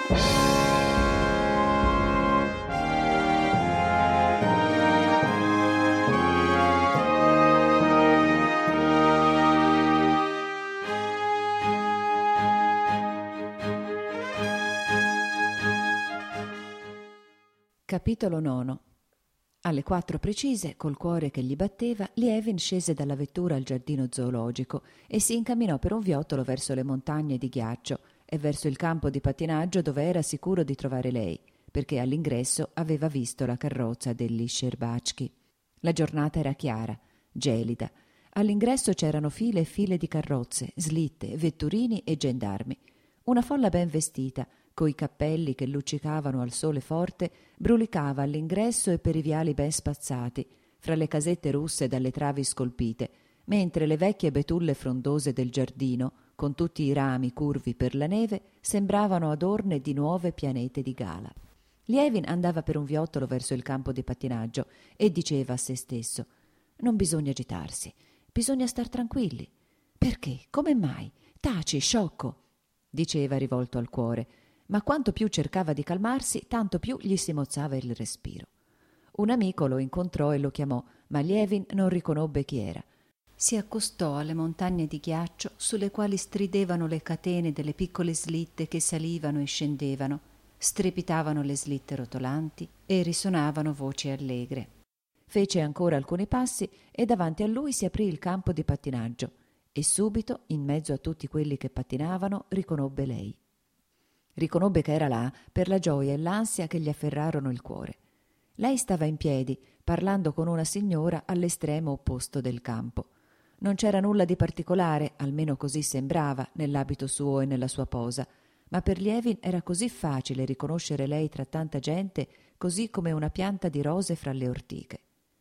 Capitolo 9. Alle 4 precise, col cuore che gli batteva, Lievin scese dalla vettura al giardino zoologico e si incamminò per un viottolo verso le montagne di ghiaccio e verso il campo di pattinaggio dove era sicuro di trovare lei, perché all'ingresso aveva visto la carrozza degli Scerbački. La giornata era chiara, gelida. All'ingresso c'erano file e file di carrozze, slitte, vetturini e gendarmi. Una folla ben vestita, coi cappelli che luccicavano al sole forte, brulicava all'ingresso e per i viali ben spazzati, fra le casette russe dalle travi scolpite, mentre le vecchie betulle frondose del giardino, con tutti i rami curvi per la neve, sembravano adorne di nuove pianete di gala. Lievin andava per un viottolo verso il campo di pattinaggio e diceva a se stesso: «Non bisogna agitarsi, bisogna star tranquilli». «Perché? Come mai? Taci, sciocco!» diceva rivolto al cuore, ma quanto più cercava di calmarsi, tanto più gli si mozzava il respiro. Un amico lo incontrò e lo chiamò, ma Lievin non riconobbe chi era. Si accostò alle montagne di ghiaccio sulle quali stridevano le catene delle piccole slitte che salivano e scendevano, strepitavano le slitte rotolanti e risonavano voci allegre. Fece ancora alcuni passi e davanti a lui si aprì il campo di pattinaggio e subito, in mezzo a tutti quelli che pattinavano, riconobbe lei. Riconobbe che era là per la gioia e l'ansia che gli afferrarono il cuore. Lei stava in piedi, parlando con una signora all'estremo opposto del campo. Non c'era nulla di particolare, almeno così sembrava, nell'abito suo e nella sua posa, ma per Lievin era così facile riconoscere lei tra tanta gente, così come una pianta di rose fra le ortiche.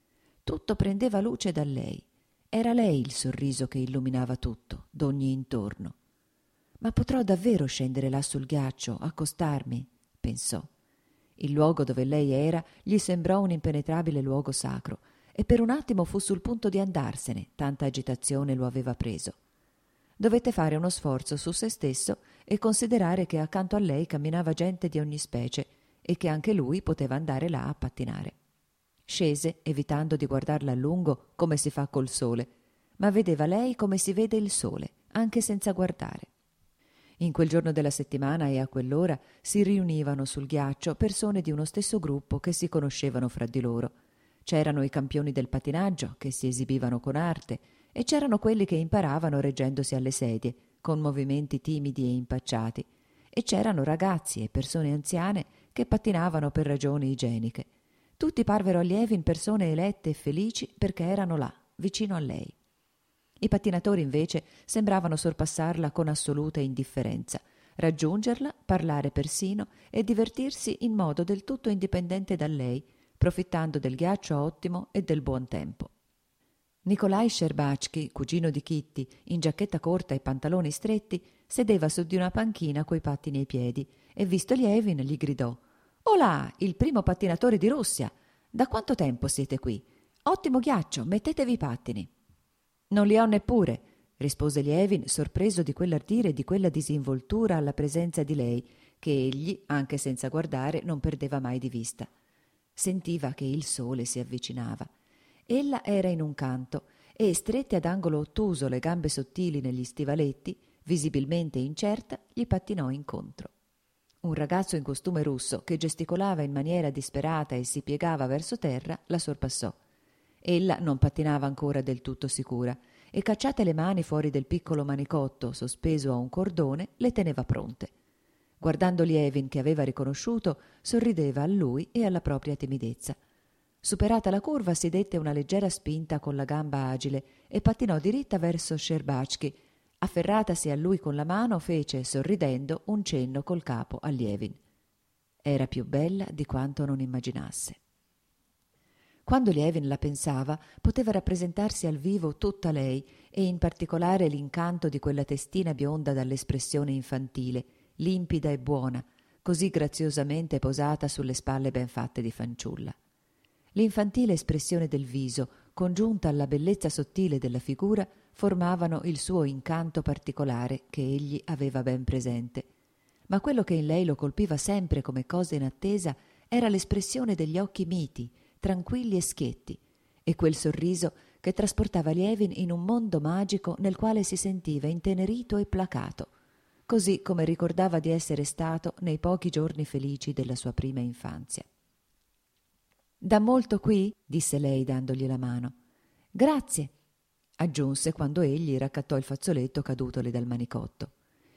Tutto prendeva luce da lei. Era lei il sorriso che illuminava tutto, d'ogni intorno. «Ma potrò davvero scendere là sul ghiaccio, accostarmi?» pensò. Il luogo dove lei era gli sembrò un impenetrabile luogo sacro e per un attimo fu sul punto di andarsene, tanta agitazione lo aveva preso. Dovette fare uno sforzo su se stesso e considerare che accanto a lei camminava gente di ogni specie e che anche lui poteva andare là a pattinare. Scese, evitando di guardarla a lungo come si fa col sole, ma vedeva lei come si vede il sole, anche senza guardare. In quel giorno della settimana e a quell'ora si riunivano sul ghiaccio persone di uno stesso gruppo che si conoscevano fra di loro. C'erano i campioni del pattinaggio che si esibivano con arte e c'erano quelli che imparavano reggendosi alle sedie, con movimenti timidi e impacciati, e c'erano ragazzi e persone anziane che pattinavano per ragioni igieniche. Tutti parvero a Lievin persone elette e felici perché erano là, vicino a lei. I pattinatori invece sembravano sorpassarla con assoluta indifferenza, raggiungerla, parlare persino e divertirsi in modo del tutto indipendente da lei, profittando del ghiaccio ottimo e del buon tempo. Nikolaj Scerbački, cugino di Kitty, in giacchetta corta e pantaloni stretti, sedeva su di una panchina coi pattini ai piedi e visto Lievin gli gridò: «Olà, il primo pattinatore di Russia! Da quanto tempo siete qui? Ottimo ghiaccio, mettetevi i pattini!» «Non li ho neppure», rispose Lievin, sorpreso di quell'ardire e di quella disinvoltura alla presenza di lei, che egli, anche senza guardare, non perdeva mai di vista. Sentiva che il sole si avvicinava. Ella era in un canto e, strette ad angolo ottuso le gambe sottili negli stivaletti, visibilmente incerta, gli pattinò incontro. Un ragazzo in costume russo, che gesticolava in maniera disperata e si piegava verso terra, la sorpassò. Ella non pattinava ancora del tutto sicura e, cacciate le mani fuori del piccolo manicotto sospeso a un cordone, le teneva pronte. Guardando Lievin, che aveva riconosciuto, sorrideva a lui e alla propria timidezza. Superata la curva si dette una leggera spinta con la gamba agile e pattinò diritta verso Scerbački. Afferratasi a lui con la mano, fece, sorridendo, un cenno col capo a Lievin. Era più bella di quanto non immaginasse. Quando Lievin la pensava, poteva rappresentarsi al vivo tutta lei e in particolare l'incanto di quella testina bionda dall'espressione infantile, limpida e buona, così graziosamente posata sulle spalle ben fatte di fanciulla. L'infantile espressione del viso, congiunta alla bellezza sottile della figura, formavano il suo incanto particolare che egli aveva ben presente. ma quello che in lei lo colpiva sempre come cosa in attesa era l'espressione degli occhi miti, tranquilli e schietti, e quel sorriso che trasportava Lievin in un mondo magico nel quale si sentiva intenerito e placato, così come ricordava di essere stato nei pochi giorni felici della sua prima infanzia. «Da molto qui?» disse lei dandogli la mano. «Grazie», aggiunse quando egli raccattò il fazzoletto cadutole dal manicotto.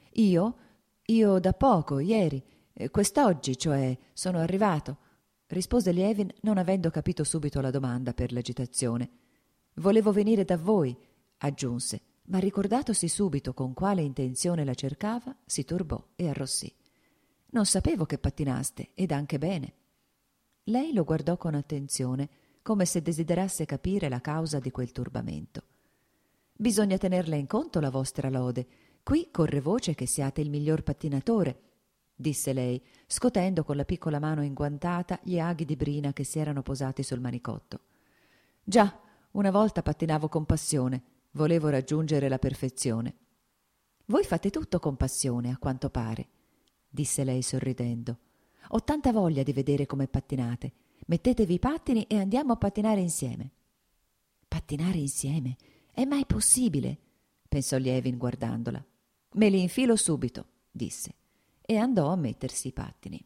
Io da poco, ieri, quest'oggi, cioè, sono arrivato», rispose Lievin, non avendo capito subito la domanda per l'agitazione. «Volevo venire da voi», aggiunse, ma ricordatosi subito con quale intenzione la cercava, si turbò e arrossì. «Non sapevo che pattinaste, ed anche bene». Lei lo guardò con attenzione, come se desiderasse capire la causa di quel turbamento. «Bisogna tenerla in conto la vostra lode. Qui corre voce che siate il miglior pattinatore», disse lei, scotendo con la piccola mano inguantata gli aghi di brina che si erano posati sul manicotto. «Già, una volta pattinavo con passione, volevo raggiungere la perfezione». «Voi fate tutto con passione, a quanto pare», disse lei sorridendo. «Ho tanta voglia di vedere come pattinate. Mettetevi i pattini e andiamo a pattinare insieme». «Pattinare insieme? È mai possibile?» pensò Lievin guardandola. «Me li infilo subito», disse, e andò a mettersi i pattini.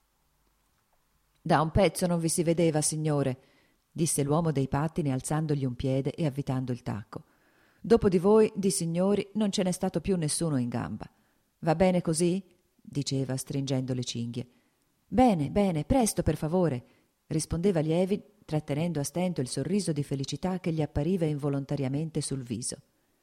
«Da un pezzo non vi si vedeva, signore», disse l'uomo dei pattini alzandogli un piede e avvitando il tacco. «Dopo di voi, di signori, non ce n'è stato più nessuno in gamba. Va bene così?» diceva stringendo le cinghie. «Bene, bene, presto per favore», rispondeva Lievin, trattenendo a stento il sorriso di felicità che gli appariva involontariamente sul viso.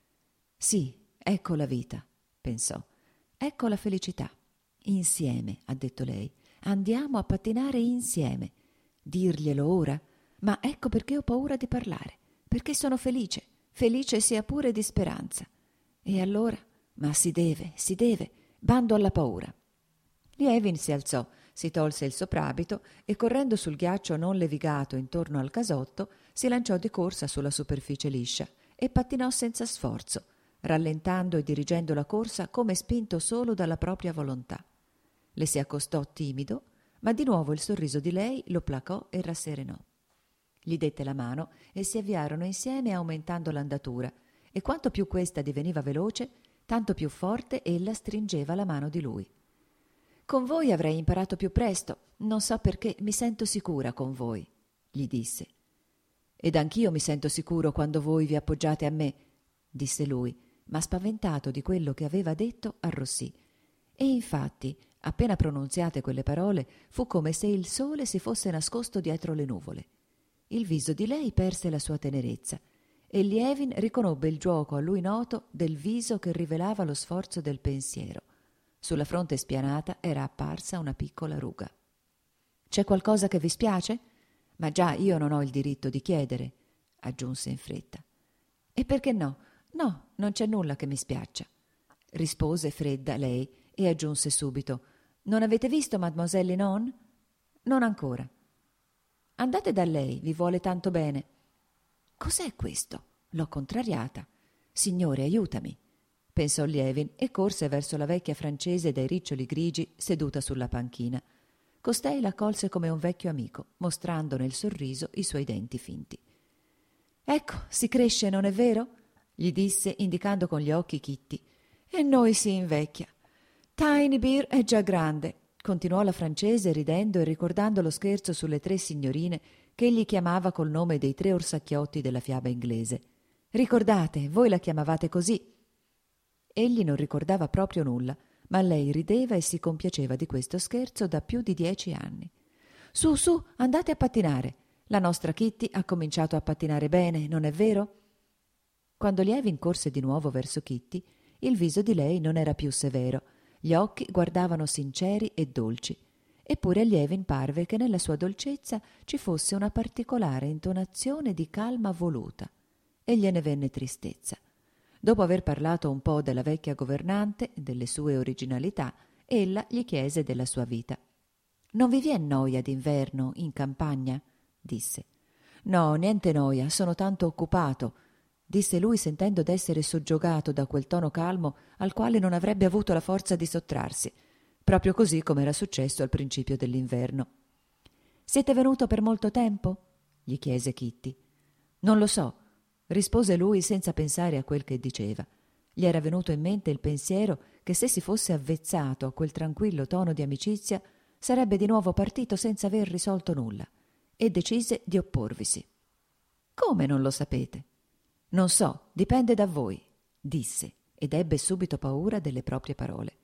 «Sì, ecco la vita», pensò, «ecco la felicità. Insieme», ha detto lei, «andiamo a pattinare insieme. Dirglielo ora? Ma ecco perché ho paura di parlare, perché sono felice, felice sia pure di speranza. E allora? Ma si deve, bando alla paura». Lievin si alzò, si tolse il soprabito e correndo sul ghiaccio non levigato intorno al casotto si lanciò di corsa sulla superficie liscia e pattinò senza sforzo, rallentando e dirigendo la corsa come spinto solo dalla propria volontà. Le si accostò timido, ma di nuovo il sorriso di lei lo placò e rasserenò. Gli dette la mano e si avviarono insieme aumentando l'andatura, e quanto più questa diveniva veloce, tanto più forte ella stringeva la mano di lui. «Con voi avrei imparato più presto, non so perché mi sento sicura con voi», gli disse. «Ed anch'io mi sento sicuro quando voi vi appoggiate a me», disse lui, ma spaventato di quello che aveva detto arrossì. E infatti, appena pronunziate quelle parole, fu come se il sole si fosse nascosto dietro le nuvole. Il viso di lei perse la sua tenerezza e Lievin riconobbe il giuoco a lui noto del viso che rivelava lo sforzo del pensiero. Sulla fronte spianata era apparsa una piccola ruga. «C'è qualcosa che vi spiace? Ma già io non ho il diritto di chiedere», aggiunse in fretta. «E perché no? No, non c'è nulla che mi spiaccia», rispose fredda lei e aggiunse subito. «Non avete visto Mademoiselle Linon?» «Non ancora». «Andate da lei, vi vuole tanto bene». «Cos'è questo?» L'ho contrariata. «Signore, aiutami», pensò Lievin e corse verso la vecchia francese dai riccioli grigi seduta sulla panchina. Costei l'accolse come un vecchio amico, mostrando nel sorriso i suoi denti finti. «Ecco, si cresce, non è vero?» gli disse indicando con gli occhi Kitty. «E noi si invecchia. Tiny Bear è già grande», continuò la francese ridendo e ricordando lo scherzo sulle 3 signorine che egli chiamava col nome dei 3 orsacchiotti della fiaba inglese. «Ricordate, voi la chiamavate così». Egli non ricordava proprio nulla, ma lei rideva e si compiaceva di questo scherzo da più di 10 anni. «Su, su, andate a pattinare. La nostra Kitty ha cominciato a pattinare bene, non è vero?» Quando Lievin corse di nuovo verso Kitty, il viso di lei non era più severo, gli occhi guardavano sinceri e dolci, eppure a Lievin parve che nella sua dolcezza ci fosse una particolare intonazione di calma voluta, e gliene venne tristezza. Dopo aver parlato un po' della vecchia governante, delle sue originalità, ella gli chiese della sua vita. «Non vi vien noia d'inverno in campagna?» disse. «No, niente noia, sono tanto occupato», disse lui sentendo d'essere soggiogato da quel tono calmo al quale non avrebbe avuto la forza di sottrarsi. proprio così come era successo al principio dell'inverno. «Siete venuto per molto tempo?» gli chiese Kitty. «Non lo so», rispose lui senza pensare a quel che diceva. Gli era venuto in mente il pensiero che se si fosse avvezzato a quel tranquillo tono di amicizia sarebbe di nuovo partito senza aver risolto nulla, e decise di opporvisi. «Come non lo sapete?» «Non so, dipende da voi», disse, ed ebbe subito paura delle proprie parole.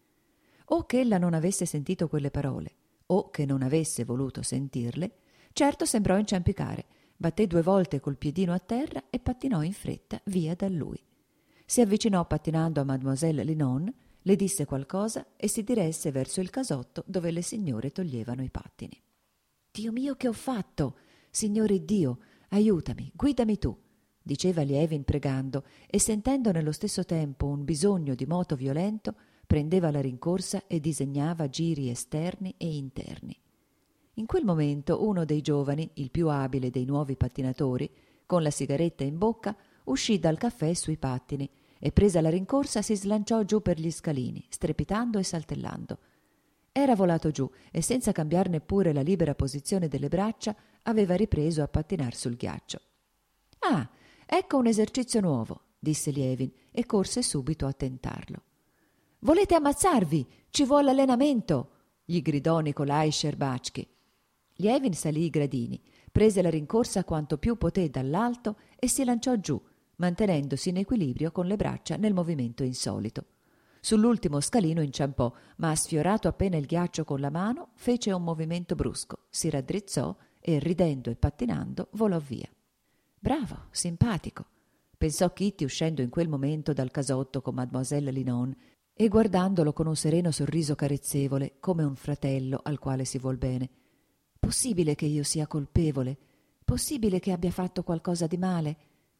O che ella non avesse sentito quelle parole, o che non avesse voluto sentirle, certo sembrò inciampicare, batté 2 volte col piedino a terra e pattinò in fretta via da lui. Si avvicinò pattinando a Mademoiselle Linon, le disse qualcosa e si diresse verso il casotto dove le signore toglievano i pattini. «Dio mio, che ho fatto? Signore Dio, aiutami, guidami tu», diceva Lievin pregando, e sentendo nello stesso tempo un bisogno di moto violento, prendeva la rincorsa e disegnava giri esterni e interni. In quel momento uno dei giovani, il più abile dei nuovi pattinatori, con la sigaretta in bocca, uscì dal caffè sui pattini e, presa la rincorsa, si slanciò giù per gli scalini, strepitando e saltellando. Era volato giù e, senza cambiar neppure la libera posizione delle braccia, aveva ripreso a pattinar sul ghiaccio. «Ah, ecco un esercizio nuovo», disse Lievin e corse subito a tentarlo. «Volete ammazzarvi? Ci vuole allenamento!» gli gridò Nikolai Scerbačky. Lievin salì i gradini, prese la rincorsa quanto più poté dall'alto e si lanciò giù, mantenendosi in equilibrio con le braccia nel movimento insolito. Sull'ultimo scalino inciampò, ma sfiorato appena il ghiaccio con la mano, fece un movimento brusco, si raddrizzò e, ridendo e pattinando, volò via. «Bravo, simpatico», pensò Kitty uscendo in quel momento dal casotto con Mademoiselle Linon e guardandolo con un sereno sorriso carezzevole, come un fratello al quale si vuol bene. «Possibile che io sia colpevole? Possibile che abbia fatto qualcosa di male?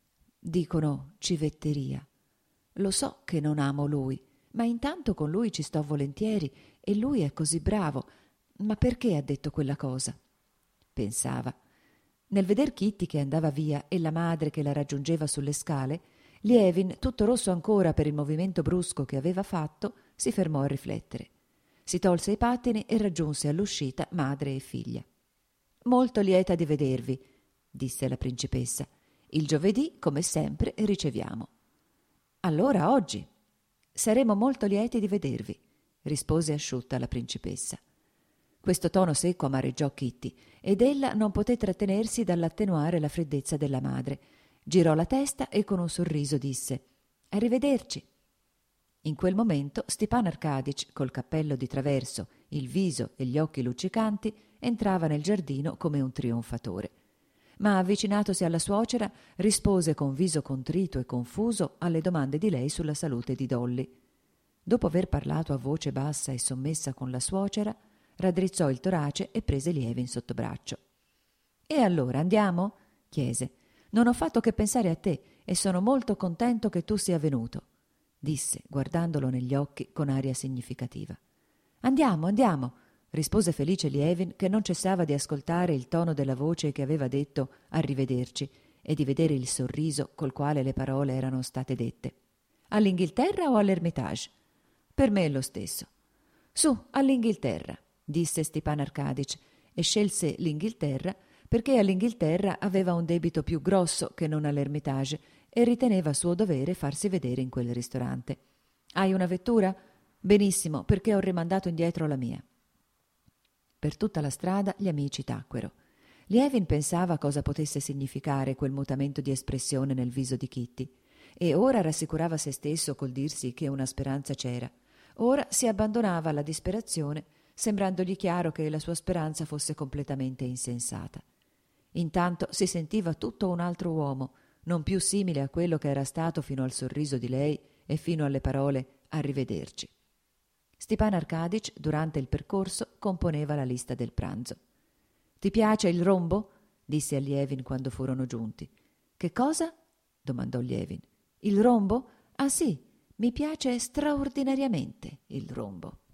Dicono civetteria. Lo so che non amo lui, ma intanto con lui ci sto volentieri e lui è così bravo. Ma perché ha detto quella cosa?» pensava. Nel veder Kitty che andava via e la madre che la raggiungeva sulle scale, Lievin, tutto rosso ancora per il movimento brusco che aveva fatto, si fermò a riflettere. Si tolse i pattini e raggiunse all'uscita madre e figlia. «Molto lieta di vedervi», disse la principessa. «Il giovedì, come sempre, riceviamo». «Allora oggi?» «Saremo molto lieti di vedervi», rispose asciutta la principessa. Questo tono secco amareggiò Kitty ed ella non poté trattenersi dall'attenuare la freddezza della madre. Girò la testa e con un sorriso disse: «Arrivederci». In quel momento Stepan Arcadic, col cappello di traverso, il viso e gli occhi luccicanti, entrava nel giardino come un trionfatore. Ma avvicinatosi alla suocera, rispose con viso contrito e confuso alle domande di lei sulla salute di Dolly. Dopo aver parlato a voce bassa e sommessa con la suocera, raddrizzò il torace e prese Lievin sotto braccio. «E allora andiamo?» chiese. «Non ho fatto che pensare a te e sono molto contento che tu sia venuto», disse, guardandolo negli occhi con aria significativa. «Andiamo, andiamo», rispose felice Lievin, che non cessava di ascoltare il tono della voce che aveva detto «arrivederci» e di vedere il sorriso col quale le parole erano state dette. «All'Inghilterra o all'Ermitage?» «Per me è lo stesso». «Su, all'Inghilterra», disse Stepan Arcadic, e scelse l'Inghilterra perché all'Inghilterra aveva un debito più grosso che non all'Ermitage e riteneva suo dovere farsi vedere in quel ristorante. «Hai una vettura?» «Benissimo, perché ho rimandato indietro la mia». Per tutta la strada gli amici tacquero. Lievin pensava cosa potesse significare quel mutamento di espressione nel viso di Kitty, e ora rassicurava se stesso col dirsi che una speranza c'era. Ora si abbandonava alla disperazione, sembrandogli chiaro che la sua speranza fosse completamente insensata. Intanto si sentiva tutto un altro uomo, non più simile a quello che era stato fino al sorriso di lei e fino alle parole «arrivederci». Stepan Arcadic, durante il percorso, componeva la lista del pranzo. «Ti piace il rombo?» disse a Lievin quando furono giunti. «Che cosa?» domandò Lievin. «Il rombo? Ah sì, mi piace straordinariamente il rombo».